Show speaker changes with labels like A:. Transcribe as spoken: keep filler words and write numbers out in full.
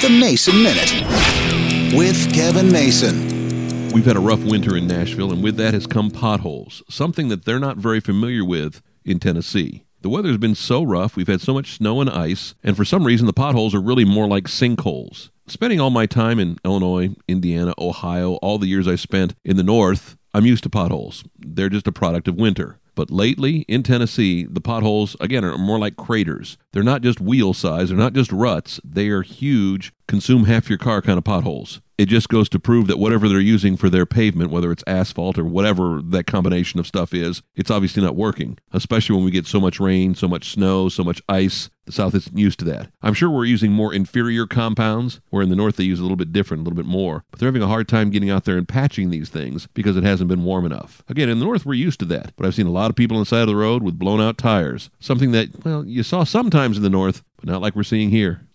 A: The Mason Minute with Kevin Mason.
B: We've had a rough winter in Nashville, and with that has come potholes, something that they're not very familiar with in Tennessee. The weather's been so rough, we've had so much snow and ice, and for some reason the potholes are really more like sinkholes. Spending all my time in Illinois, Indiana, Ohio, all the years I spent in the north, I'm used to potholes. They're just a product of winter. But lately, in Tennessee, the potholes, again, are more like craters. They're not just wheel size, they're not just ruts, they are huge, consume half your car kind of potholes. It just goes to prove that whatever they're using for their pavement, whether it's asphalt or whatever that combination of stuff is, it's obviously not working, especially when we get so much rain, so much snow, so much ice. The South isn't used to that. I'm sure we're using more inferior compounds, where in the North they use a little bit different, a little bit more. But they're having a hard time getting out there and patching these things because it hasn't been warm enough. Again, in the North we're used to that, but I've seen a lot of people on the side of the road with blown out tires. Something that, well, you saw sometimes in the North, but not like we're seeing here.